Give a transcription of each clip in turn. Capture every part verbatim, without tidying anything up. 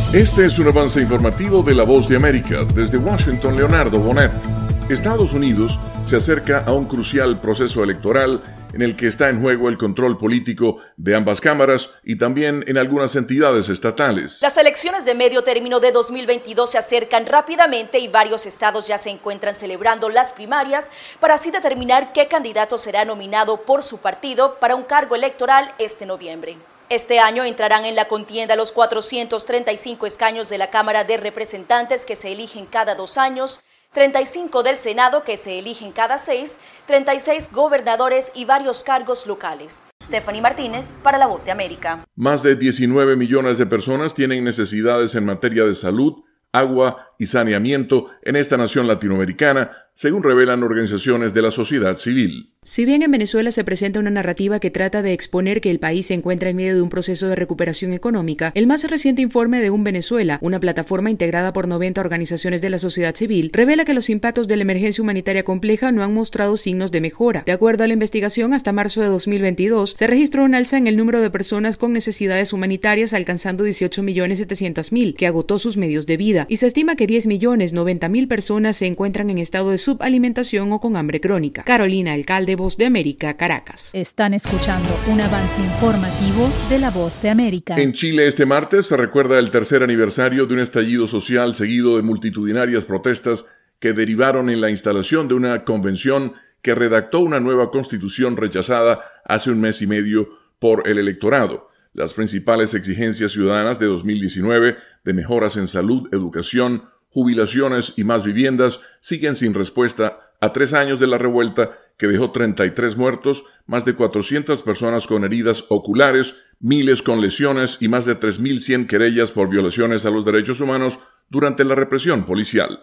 Este es un avance informativo de La Voz de América. Desde Washington, Leonardo Bonet. Estados Unidos se acerca a un crucial proceso electoral en el que está en juego el control político de ambas cámaras y también en algunas entidades estatales. Las elecciones de medio término de dos mil veintidós se acercan rápidamente y varios estados ya se encuentran celebrando las primarias para así determinar qué candidato será nominado por su partido para un cargo electoral este noviembre. Este año entrarán en la contienda los cuatrocientos treinta y cinco escaños de la Cámara de Representantes que se eligen cada dos años, treinta y cinco del Senado que se eligen cada seis, treinta y seis gobernadores y varios cargos locales. Stephanie Martínez para La Voz de América. Más de diecinueve millones de personas tienen necesidades en materia de salud, agua y saneamiento en esta nación latinoamericana, según revelan organizaciones de la sociedad civil. Si bien en Venezuela se presenta una narrativa que trata de exponer que el país se encuentra en medio de un proceso de recuperación económica, el más reciente informe de Un Venezuela, una plataforma integrada por noventa organizaciones de la sociedad civil, revela que los impactos de la emergencia humanitaria compleja no han mostrado signos de mejora. De acuerdo a la investigación, hasta marzo de dos mil veintidós se registró un alza en el número de personas con necesidades humanitarias, alcanzando dieciocho millones setecientos mil, que agotó sus medios de vida, y se estima que diez millones noventa mil personas se encuentran en estado de subalimentación o con hambre crónica. Carolina Alcalde, Voz de América, Caracas. Están escuchando un avance informativo de La Voz de América. En Chile este martes se recuerda el tercer aniversario de un estallido social seguido de multitudinarias protestas que derivaron en la instalación de una convención que redactó una nueva constitución rechazada hace un mes y medio por el electorado. Las principales exigencias ciudadanas de dos mil diecinueve de mejoras en salud, educación, jubilaciones y más viviendas siguen sin respuesta a tres años de la revuelta que dejó treinta y tres muertos, más de cuatrocientas personas con heridas oculares, miles con lesiones y más de tres mil cien querellas por violaciones a los derechos humanos durante la represión policial.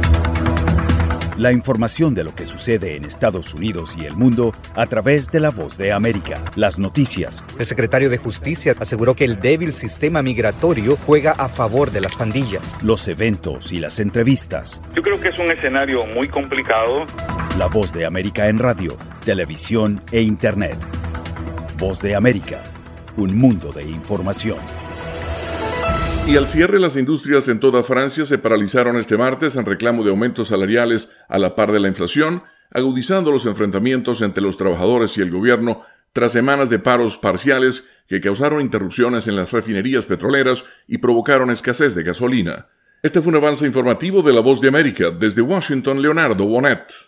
La información de lo que sucede en Estados Unidos y el mundo a través de La Voz de América. Las noticias. El secretario de Justicia aseguró que el débil sistema migratorio juega a favor de las pandillas. Los eventos y las entrevistas. Yo creo que es un escenario muy complicado. La Voz de América en radio, televisión e internet. Voz de América, un mundo de información. Y al cierre, las industrias en toda Francia se paralizaron este martes en reclamo de aumentos salariales a la par de la inflación, agudizando los enfrentamientos entre los trabajadores y el gobierno tras semanas de paros parciales que causaron interrupciones en las refinerías petroleras y provocaron escasez de gasolina. Este fue un avance informativo de La Voz de América. Desde Washington, Leonardo Bonet.